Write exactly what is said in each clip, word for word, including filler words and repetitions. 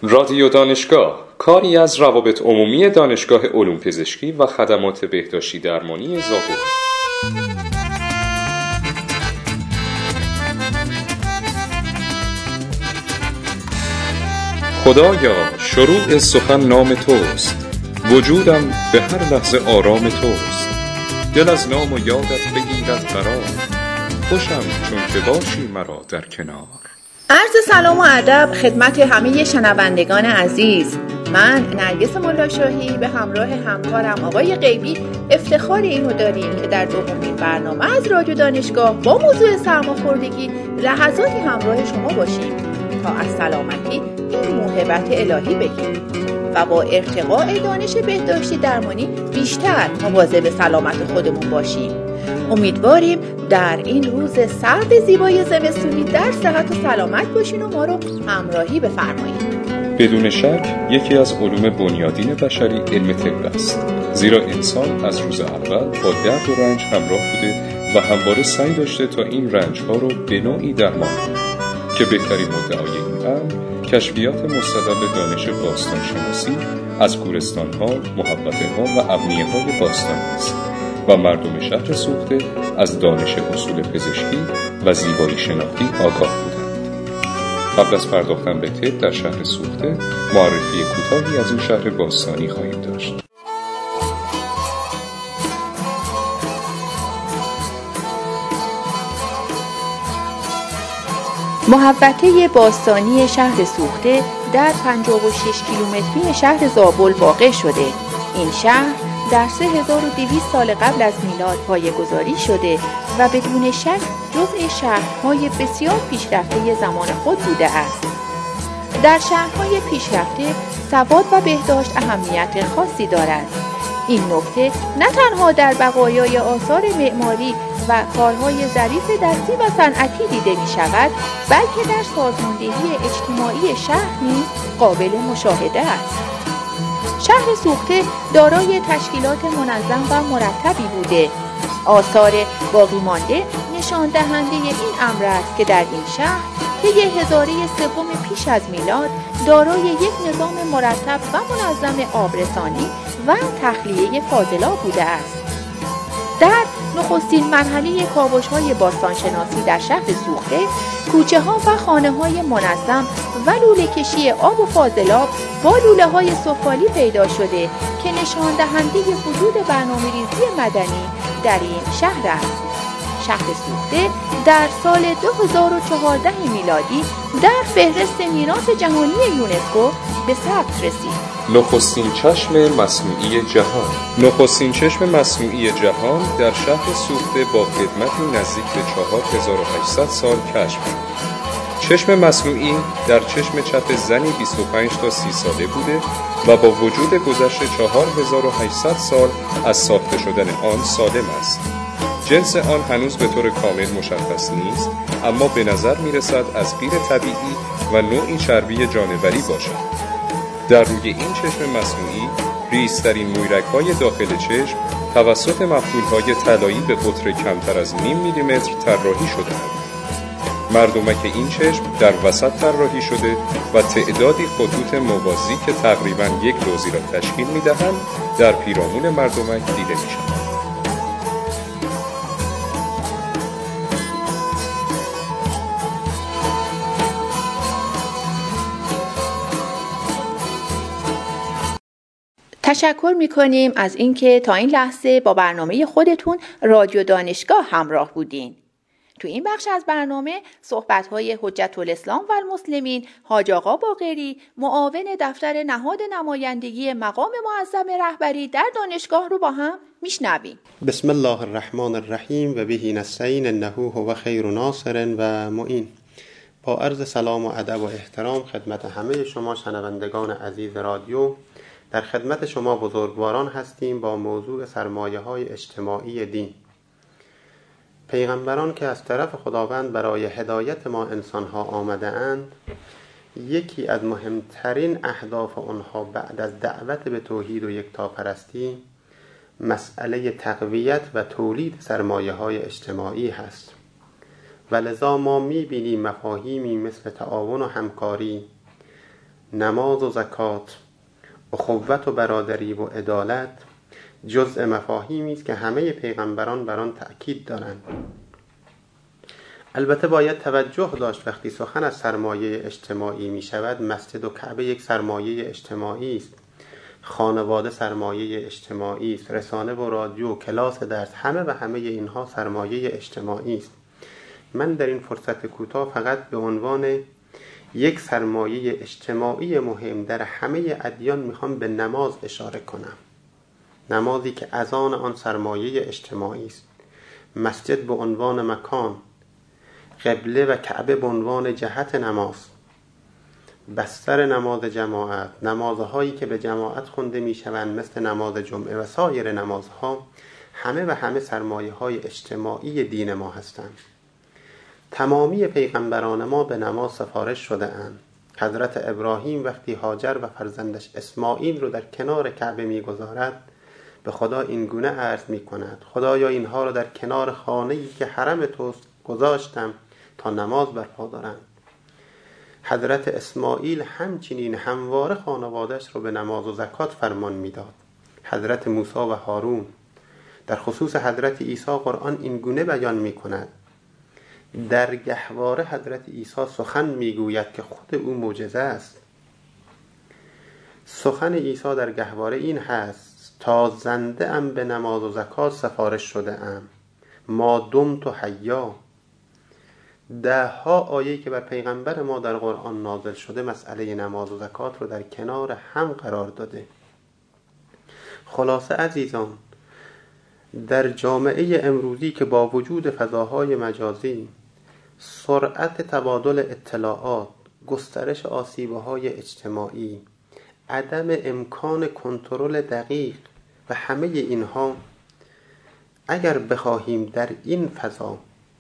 رادیو دانشگاه، کاری از روابط عمومی دانشگاه علوم پزشکی و خدمات بهداشتی درمانی زابل. خدایا شروع سخن نام توست، وجودم به هر لحظه آرام توست. دل از نام و یادت بگیرد قرار، خوشم چون که باشی مرا در کنار. عرض سلام و ادب خدمت همه شنوندگان عزیز. من نرگس ملاشاهی به همراه همکارم آقای غیبی افتخار اینو داریم که در دومین برنامه از رادیو دانشگاه با موضوع سرماخوردگی لحظاتی همراه شما باشیم تا از سلامتی این موهبت الهی بگیریم و با ارتقاء دانش بهداشتی درمانی بیشتر مواظب سلامت خودمون باشیم. امیدواریم در این روز سرد زیبای زمستونی در صحت و سلامت باشین و ما رو همراهی بفرمایید. بدون شک یکی از علوم بنیادین بشری علم طب است، زیرا انسان از روز اول با درد و رنج همراه بوده و همواره سعی داشته تا این رنج‌ها رو به نوعی درمان کنه که بهترین مدعای این امر کشفیات مستدل دانش باستان شناسی از گورستان‌ها، محوطه‌ها و ابنیه‌های باستان است و مردم شهر سوخته از دانش اصول پزشکی و زیبایی شناختی آگاه بودند. قبل از پرداختن به طب در شهر سوخته، معرفی کوتاهی از این شهر باستانی خواهیم داشت. محوطه باستانی شهر سوخته در پنجاه و شش کیلومتری شهر زابل واقع شده. این شهر در سه هزار و دویست سال قبل از میلاد پایه‌گذاری شده و بدون شک جزء شهرهای بسیار پیشرفته زمان خود بوده است. در شهرهای پیشرفته سواد و بهداشت اهمیت خاصی دارد. این نکته نه تنها در بقایای آثار معماری و کارهای ظریف دستی و صنعتی دیده می شود، بلکه در سازماندهی اجتماعی شهر نیز قابل مشاهده است. شهر سوخته دارای تشکیلات منظم و مرتبی بوده. آثار باقی مانده نشان دهنده این امر است که در این شهر طی هزاره سوم پیش از میلاد دارای یک نظام مرتب و منظم آبرسانی و تخلیه فاضلاب بوده است. در نخستین مرحله کاوش‌های باستانشناسی در شهر سوخته، کوچه‌ها و خانه‌های منظم و لوله‌کشی آب و فاضلاب با لوله‌های سفالی پیدا شده که نشان دهنده وجود برنامه‌ریزی مدنی در این شهر است. شهر سوخته در سال دو هزار و چهارده میلادی در فهرست میراث جهانی یونسکو به ثبت رسید. نخستین چشم مصنوعی جهان نخستین چشم مصنوعی جهان در شهر سوخته با خدمتی نزدیک به چهار هزار و هشتصد سال کشف شد. چشم مصنوعی در چشم چپ زنی بیست و پنج تا سی ساله بوده و با وجود گذشت چهار هزار و هشتصد سال از ساخته شدن آن سالم است. جنس آن هنوز به طور کامل مشخص نیست، اما به نظر می رسد از قیر طبیعی و نوعی چربی جانوری باشد. در روی این چشم مصنوعی ریزترین مویرگ‌های داخل چشم توسط مفعول‌های طلایی به قطر کمتر از نیم میلیمتر طراحی شده‌اند. مردمک این چشم در وسط طراحی شده و تعدادی خطوط موازی که تقریباً یک لوزی را تشکیل می‌دهند در پیرامون مردمک دیده می‌شود. تشکر می‌کنیم از اینکه تا این لحظه با برنامه خودتون رادیو دانشگاه همراه بودین. تو این بخش از برنامه صحبت‌های حجت الاسلام و المسلمین حاج آقا باقری، معاون دفتر نهاد نمایندگی مقام معظم رهبری در دانشگاه رو با هم میشنویم. بسم الله الرحمن الرحیم و به نستعین انه هو خیر ناصر و معین. با عرض سلام و ادب و احترام خدمت همه شما شنوندگان عزیز رادیو، در خدمت شما بزرگواران هستیم با موضوع سرمایه‌های اجتماعی دین. پیغمبران که از طرف خداوند برای هدایت ما انسانها آمده اند، یکی از مهمترین اهداف آنها بعد از دعوت به توحید و یکتاپرستی مسئله تقویت و تولید سرمایه‌های اجتماعی هست و لذا ما می‌بینیم مفاهیمی مثل تعاون و همکاری نماز و زکات، اخوت و برادری و عدالت جزء مفاهیمی است که همه پیغمبران بر آن تأکید دارند. البته باید توجه داشت وقتی سخن از سرمایه اجتماعی می شود، مسجد و کعبه یک سرمایه اجتماعی است، خانواده سرمایه اجتماعی است، رسانه و رادیو، کلاس درس، همه و همه اینها سرمایه اجتماعی است. من در این فرصت کوتاه فقط به عنوان یک سرمایه اجتماعی مهم در همه ادیان میخوام به نماز اشاره کنم. نمازی که اذان آن سرمایه اجتماعی است، مسجد به عنوان مکان، قبله و کعبه به عنوان جهت نماز، بستر نماز جماعت، نمازهایی که به جماعت خونده میشوند مثل نماز جمعه و سایر نمازها، همه و همه سرمایه های اجتماعی دین ما هستند. تمامی پیغمبران ما به نماز سفارش شده اند. حضرت ابراهیم وقتی هاجر و فرزندش اسماعیل رو در کنار کعبه میگذارد، به خدا این گونه عرض می کند: خدایا اینها رو در کنار خانه‌ای که حرم توست گذاشتم تا نماز برپا دارند. حضرت اسماعیل همچنین همواره خانواده‌اش رو به نماز و زکات فرمان میداد. حضرت موسی و هارون. در خصوص حضرت عیسی قرآن این گونه بیان می کند: در گهواره حضرت عیسی سخن میگوید که خود او معجزه است. سخن عیسی در گهواره این هست: تا زنده ام به نماز و زکات سفارش شده ام، ما دمت حیا. ده ها آیه که بر پیغمبر ما در قرآن نازل شده مسئله نماز و زکات رو در کنار هم قرار داده. خلاصه عزیزان، در جامعه امروزی که با وجود فضاهای مجازی، سرعت تبادل اطلاعات، گسترش آسیب‌های اجتماعی، عدم امکان کنترل دقیق و همه اینها، اگر بخواهیم در این فضا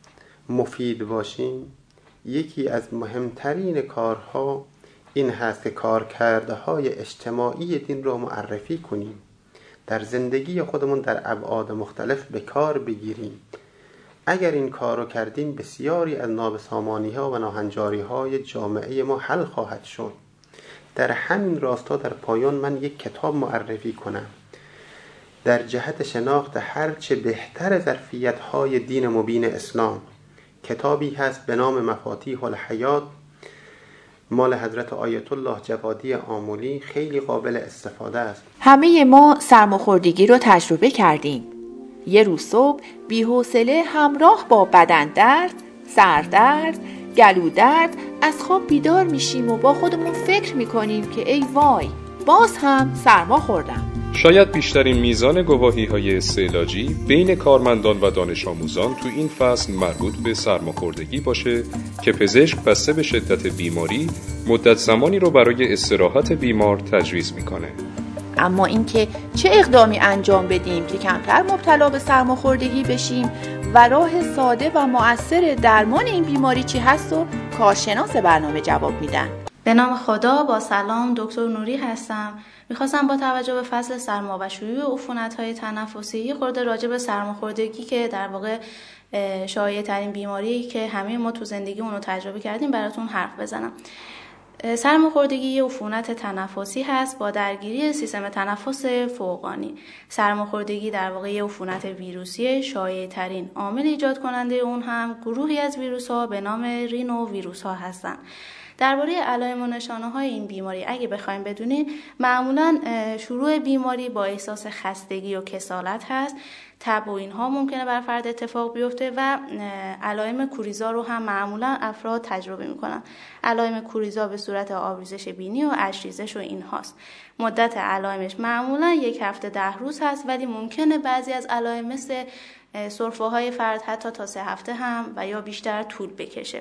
مفید باشیم، یکی از مهمترین کارها این هست که کارکردهای اجتماعی دین رو معرفی کنیم، در زندگی خودمون در ابعاد مختلف به کار بگیریم. اگر این کار رو کردیم، بسیاری از نابسامانی‌ها و ناهنجاری‌های جامعه ما حل خواهد شد. در همین راستا در پایان من یک کتاب معرفی کنم در جهت شناخت هرچه بهتر ظرفیت‌های دین مبین اسلام. کتابی هست به نام مفاتیح الحیات، مال حضرت آیت الله جوادی آملی، خیلی قابل استفاده است. همه ما سرماخوردگی رو تجربه کردیم. یه روز صبح بی‌حوصله همراه با بدن درد، سردرد، گلو درد از خواب بیدار میشیم و با خودمون فکر میکنیم که ای وای، باز هم سرما خوردم. شاید بیشترین میزان گواهی‌های استعلاجی بین کارمندان و دانش آموزان تو این فصل مربوط به سرماخوردگی باشه که پزشک بسته به شدت بیماری مدت زمانی رو برای استراحت بیمار تجویز میکنه. اما اینکه چه اقدامی انجام بدیم که کمتر مبتلا به سرماخوردگی بشیم و راه ساده و مؤثر درمان این بیماری چی هست و کارشناس برنامه جواب میدن. به نام خدا، با سلام، دکتر نوری هستم. میخواستم با توجه به فصل سرما و شیوع عفونت‌های تنفسی یه خورده راجع به سرماخوردگی که در واقع شایع ترین بیماری که همه ما تو زندگی اونو تجربه کردیم براتون حرف بزنم. سرماخوردگی یه عفونت تنفسی هست با درگیری سیستم تنفس فوقانی. سرماخوردگی در واقع یه عفونت ویروسی شایع ترین. عامل ایجاد کننده اون هم گروهی از ویروس ها به نام رینو ویروس ها هستن. درباره علائم و نشانه های این بیماری اگه بخوایم بدونید، معمولا شروع بیماری با احساس خستگی و کسالت هست. تب و اینها ممکنه بر فرد اتفاق بیفته و علائم کوریزا رو هم معمولا افراد تجربه میکنن. علائم کوریزا به صورت آبریزش بینی و اشریزش و اینهاست. مدت علائمش معمولا یک هفته ده روز هست، ولی ممکنه بعضی از علائم مثل سرفه های فرد حتی تا سه هفته هم و یا بیشتر طول بکشه.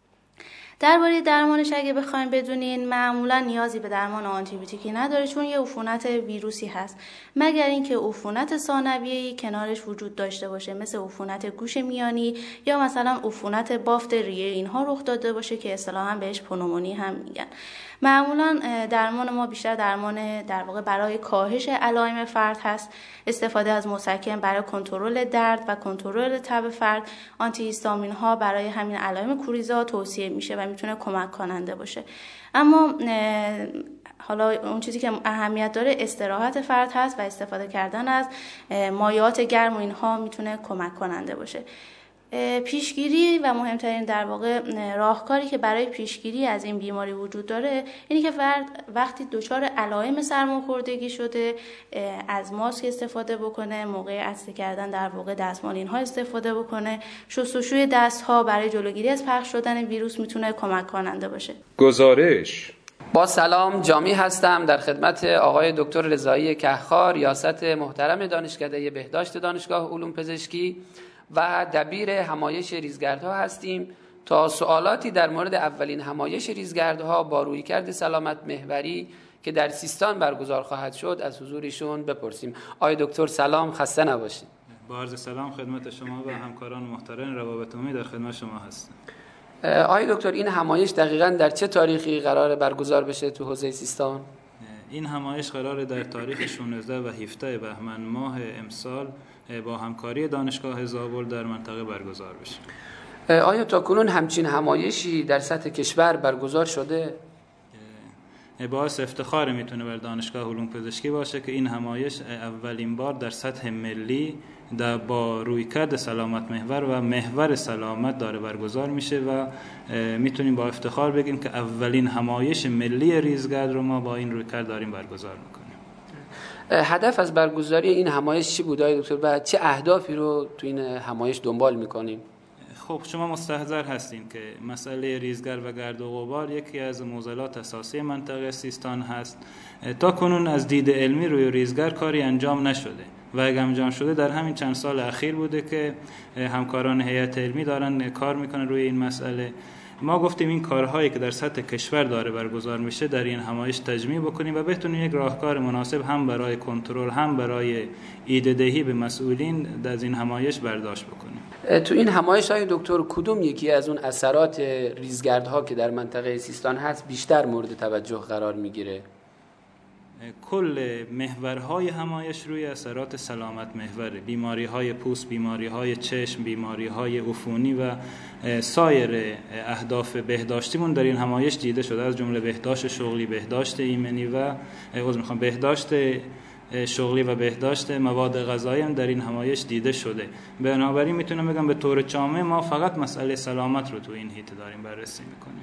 درباره درمانش اگه بخوایم بدونین، معمولا نیازی به درمان آنتیبیوتیکی نداره چون یه عفونت ویروسی هست، مگر اینکه عفونت ثانویه‌ای کنارش وجود داشته باشه، مثل عفونت گوش میانی یا مثلا عفونت بافت ریه، اینها رخ داده باشه که اصطلاحاً بهش پنومونی هم میگن. معمولا درمان ما بیشتر درمان در واقع برای کاهش علائم فرد هست. استفاده از مسکن برای کنترل درد و کنترل تب فرد. آنتی هیستامین ها برای همین علائم کوریزا توصیه میشه و میتونه کمک کننده باشه. اما حالا اون چیزی که اهمیت داره استراحت فرد هست و استفاده کردن از مایعات گرم و اینها میتونه کمک کننده باشه. پیشگیری و مهمترین در واقع راهکاری که برای پیشگیری از این بیماری وجود داره اینی که فرد وقتی دچار علائم سرماخوردگی شده از ماسک استفاده بکنه، موقع عطسه کردن در واقع دستمال اینها استفاده بکنه. شستشوی دست‌ها برای جلوگیری از پخش شدن ویروس میتونه کمک کننده باشه. گزارش. با سلام، جامی هستم در خدمت آقای دکتر رضایی کهخار، ریاست محترم دانشکده بهداشت دانشگاه علوم پزشکی و دبیر همایش ریزگردها هستیم تا سوالاتی در مورد اولین همایش ریزگردها با رویکرد سلامت محوری که در سیستان برگزار خواهد شد از حضور ایشون بپرسیم. آقای دکتر سلام، خسته نباشید. با عرض سلام خدمت شما و همکاران محترم روابط عمومی در خدمت شما هستم. آقای دکتر، این همایش دقیقاً در چه تاریخی قرار برگزار بشه تو حوزه سیستان؟ این همایش قرار در تاریخ شانزده و هفده بهمن ماه امسال با همکاری دانشگاه زابل در منطقه برگزار بشه. آیا تا کنون همچین همایشی در سطح کشور برگزار شده؟ باعث افتخار میتونه بر دانشگاه علوم پزشکی باشه که این همایش اولین بار در سطح ملی در با رویکرد سلامت محور و محور سلامت داره برگزار میشه و میتونیم با افتخار بگیم که اولین همایش ملی ریزگرد رو ما با این رویکرد داریم برگزار میکنیم. هدف از برگزاری این همایش چی بود آقای دکتر و چه اهدافی رو تو این همایش دنبال میکنیم؟ خب شما مستحضر هستین که مسئله ریزگرد و گرد و غبار یکی از معضلات اساسی منطقه سیستان هست. تا کنون از دید علمی روی ریزگرد کاری انجام نشده و اگه انجام شده در همین چند سال اخیر بوده که همکاران هیئت علمی دارن کار میکنن روی این مسئله. ما گفتیم این کارهایی که در سطح کشور داره برگزار میشه در این همایش تجمیع بکنیم و بتونیم یک راهکار مناسب هم برای کنترل هم برای ایده دهی به مسئولین از این همایش برداشت بکنیم. تو این همایش های دکتر کدوم یکی از اون اثرات ریزگردها که در منطقه سیستان هست بیشتر مورد توجه قرار میگیره؟ کل محورهای همایش روی اثرات سلامت محوره. بیماری‌های پوست، بیماری‌های چشم، بیماری‌های عفونی و سایر اهداف بهداشتیمون در این همایش دیده شده، از جمله بهداشت شغلی، بهداشت ایمنی و عذر می‌خوام بهداشت شغلی و بهداشت مواد غذایی هم در این همایش دیده شده. بنابراین میتونم بگم به طور جامع ما فقط مسئله سلامت رو تو این هیته داریم بررسی می‌کنیم.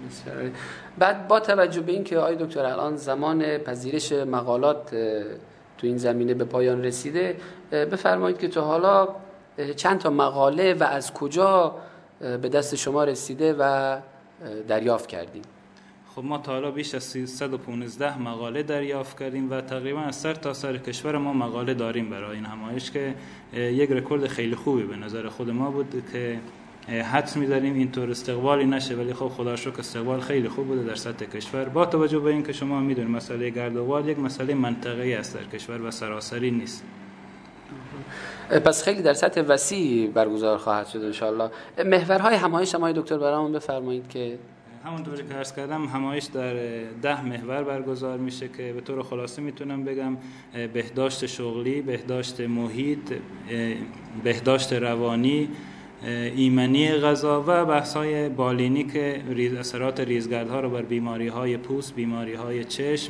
بعد با توجه به این که آقای دکتر الان زمان پذیرش مقالات تو این زمینه به پایان رسیده، بفرمایید که تا حالا چند تا مقاله و از کجا به دست شما رسیده و دریافت کردیم؟ خب ما تا حالا بیش از سیصد و پانزده مقاله دریافت کردیم و تقریبا از سر تا سر کشور ما مقاله داریم برای این همایش که یک رکورد خیلی خوبی به نظر خود ما بود که حدس می‌داریم اینطور استقبالی نشه، ولی خب خدا شکر استقبال خیلی خوب بوده در سطح کشور. با توجه به اینکه شما میدونید مسئله گرد و غبار یک مسئله منطقه‌ای است در کشور و سراسری نیست. پس خیلی در سطح وسیع برگزار خواهد شد ان شاء الله. محورهای همایش ما دکتر برامون بفرمایید که همونطوری که عرض کردم همایش در ده محور برگزار میشه که به طور خلاصه میتونم بگم بهداشت شغلی، بهداشت محیط، بهداشت روانی، ایمنی غذا و بحث‌های بالینی که ریز اثرات ریزگردها رو بر بیماری‌های پوست، بیماری‌های چشم،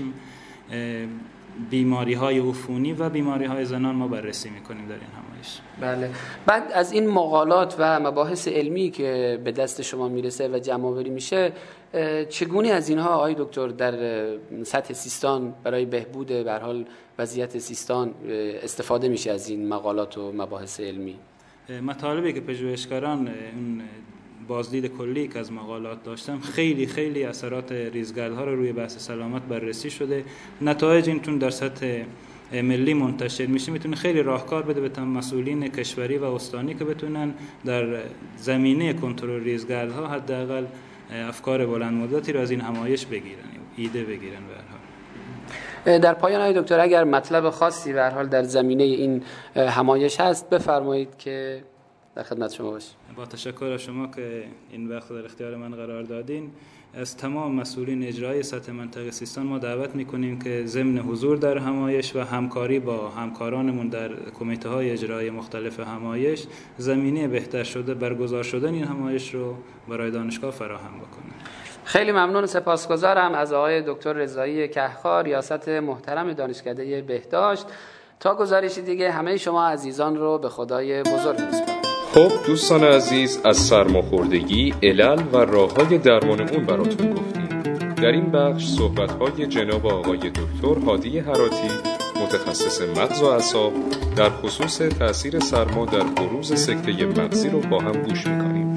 بیماری‌های عفونی و بیماری‌های زنان ما بررسی می‌کنیم در این همایش. بله. بعد از این مقالات و مباحث علمی که به دست شما میرسه و جمع‌آوری میشه، چگونه از اینها آقای دکتر در سطح سیستان برای بهبود به هر حال وضعیت سیستان استفاده میشه از این مقالات و مباحث علمی؟ مطالبی که پژوهشگران اون بازدید کلی که از مقالات داشتم خیلی خیلی اثرات ریزگردها رو روی بحث سلامت بررسی شده. نتایج اینتون در سطح ملی منتشر میشه، میتونه خیلی راهکار بده به مسئولین کشوری و استانی که بتونن در زمینه کنترل ریزگردها حداقل افکار بلند مدتی رو از این همایش بگیرن، ایده بگیرن. به هر حال در پایان های دکتر اگر مطلب خاصی به هر حال در زمینه این همایش هست بفرمایید که در خدمت شما باشیم. با تشکر از شما که این وقت در اختیار من قرار دادین. از تمام مسئولین اجرایی سطح منطقه سیستان ما دعوت میکنیم که ضمن حضور در همایش و همکاری با همکارانمون در کمیته های اجرایی مختلف همایش زمینه بهتر شده برگزار شدن این همایش رو برای دانشگاه فراهم بکنه. خیلی ممنون، سپاسگزارم از آقای دکتر رضایی کهخار، ریاست محترم دانشکده بهداشت. تا گزارشی دیگه همه شما عزیزان رو به خدای بزرگ میسپارم. خب دوستان عزیز، از سرماخوردگی، علل و راه‌های درمان اون براتون گفتیم. در این بخش صحبت‌های جناب آقای دکتر هادی هراتی، متخصص مغز و اعصاب، در خصوص تأثیر سرما در بروز سکته مغزی رو با هم گوش می‌کنیم.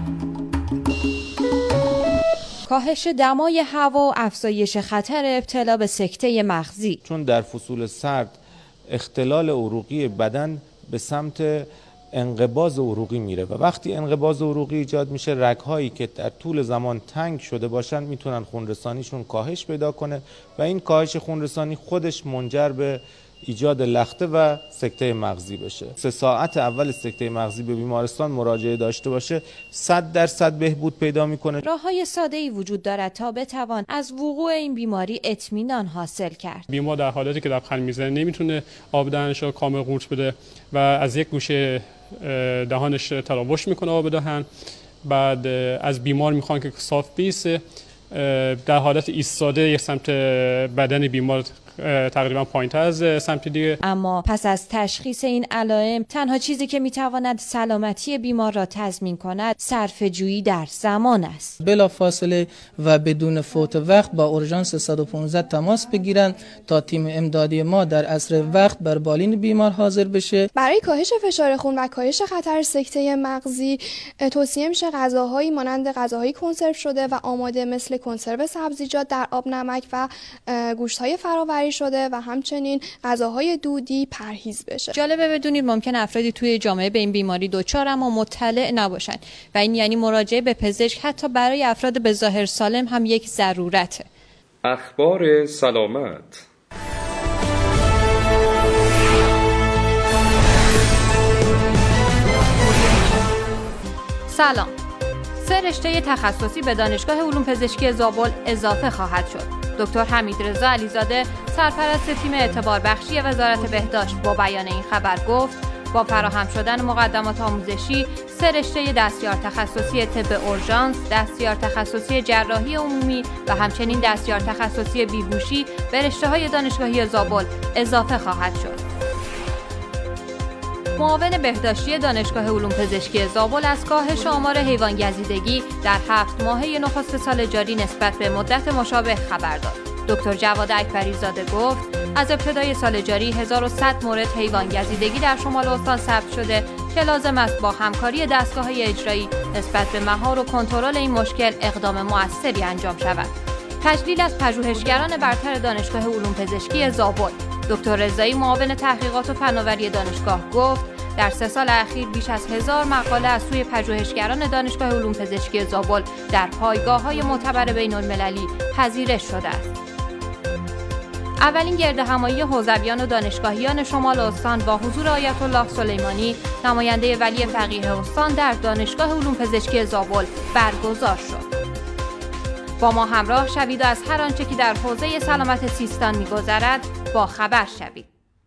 کاهش دمای هوا و افزایش خطر ابتلا به سکته مغزی. چون در فصول سرد اختلال عروقی بدن به سمت انقباض عروقی میره و وقتی انقباض عروقی ایجاد میشه، رگ‌هایی که در طول زمان تنگ شده باشن میتونن خونرسانیشون کاهش پیدا کنه و این کاهش خونرسانی خودش منجر به ایجاد لخته و سکته مغزی بشه. سه ساعت اول سکته مغزی به بیمارستان مراجعه داشته باشه صد درصد بهبود پیدا میکنه. راه‌های ساده‌ای وجود دارد تا بتوان از وقوع این بیماری اطمینان حاصل کرد. بیمار در حالتی که لبخند میزنه نمیتونه آب دهنش رو کامل قورت بده و از یک گوشه دهانش تراوش میکنه آب دهن. بعد از بیمار میخوان که صاف بیسته، در حالت ایستاده یک سمت بدن بیمار تقریبا پایین‌تر از سمت دیگه. اما پس از تشخیص این علائم تنها چیزی که میتواند سلامتی بیمار را تضمین کند صرفه‌جویی در زمان است. بلافاصله و بدون فوت وقت با اورژانس صد و پانزده تماس بگیرند تا تیم امدادی ما در اسرع وقت بر بالین بیمار حاضر بشه. برای کاهش فشار خون و کاهش خطر سکته مغزی توصیه میشه غذاهایی مانند غذاهای کنسرو شده و آماده مثل کنسرو سبزیجات در آب نمک و گوشت‌های فراوری شده و همچنین غذاهای دودی پرهیز بشه. جالبه بدونید ممکن افرادی توی جامعه به این بیماری دچار اما مطلع نباشن و این یعنی مراجعه به پزشک حتی برای افراد به ظاهر سالم هم یک ضرورته. اخبار سلامت. سلام. سه رشته تخصصی به دانشگاه علوم پزشکی زابل اضافه خواهد شد. دکتر حمیدرضا علیزاده، سرپرست تیم اعتبار بخشی وزارت بهداشت، با بیان این خبر گفت با فراهم شدن مقدمات آموزشی سه رشته دستیار تخصصی طب اورژانس، دستیار تخصصی جراحی عمومی و همچنین دستیار تخصصی بیهوشی به رشته‌های دانشگاهی زابل اضافه خواهد شد. معاون بهداشتی دانشگاه علوم پزشکی زابل از کاهش آمار حیوان گزیدگی در هفت ماهه نخست سال جاری نسبت به مدت مشابه خبر داد. دکتر جواد اکبری زاده گفت از ابتدای سال جاری هزار و صد مورد حیوان گزیدگی در شمال استان ثبت شده که لازم است با همکاری دستگاه‌های اجرایی نسبت به مهار و کنترل این مشکل اقدام مؤثری انجام شود. تجلیل از پژوهشگران برتر دانشگاه علوم پزشکی زابل. دکتر رضایی، معاون تحقیقات و فناوری دانشگاه، گفت در سه سال اخیر بیش از هزار مقاله از سوی پژوهشگران دانشگاه علوم پزشکی زابل در پایگاه‌های معتبر بین‌المللی پذیرش شده است. اولین گردهمایی حوزویان و دانشگاهیان شمال استان با حضور آیت الله سلیمانی، نماینده ولی فقیه استان، در دانشگاه علوم پزشکی زابل برگزار شد. با ما همراه شوید و از هر آنچه که در حوزه سلامت سیستان می‌گذرد با خبر شوید.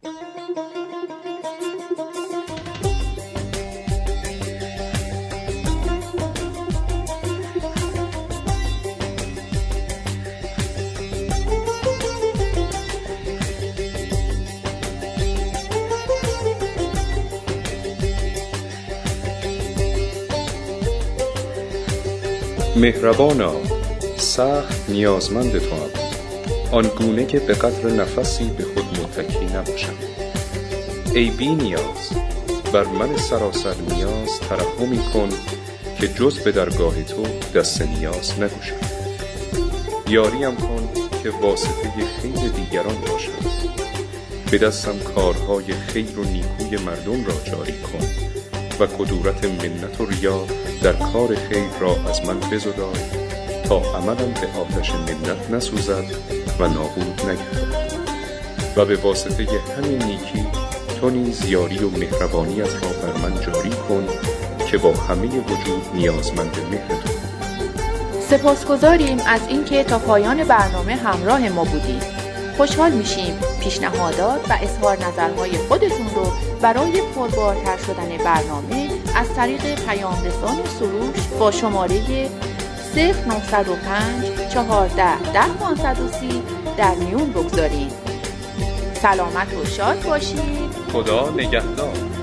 مهربانا، سخت نیازمند تو هم، آنگونه که به قدر نفسی به خود متکی نباشم. ای بی نیاز، بر من سراسر نیاز ترحمی کن که جز به درگاه تو دست نیاز نگوشم. یاریم کن که واسطه خیر دیگران باشم. به دستم کارهای خیر و نیکوی مردم را جاری کن و کدورت منت و ریا در کار خیر را از من بزدای تا عملم به آتش منت نسوزد و نابود نگردد و به واسطه همین نیکی تو نیز یاری و مهربانی از را بر من جاری کن که با همه وجود نیازمند مهرتون. سپاسگزاریم از اینکه تا پایان برنامه همراه ما بودید. خوشحال میشیم پیشنهادات و اظهار نظرهای خودتون رو برای پربارتر شدن برنامه از طریق پیام رسان سروش با شماره صفر نه صفر پنج چهارده ده پانصد و سی در میون بگذارید. سلامت و شاد باشید. خدا نگهدار.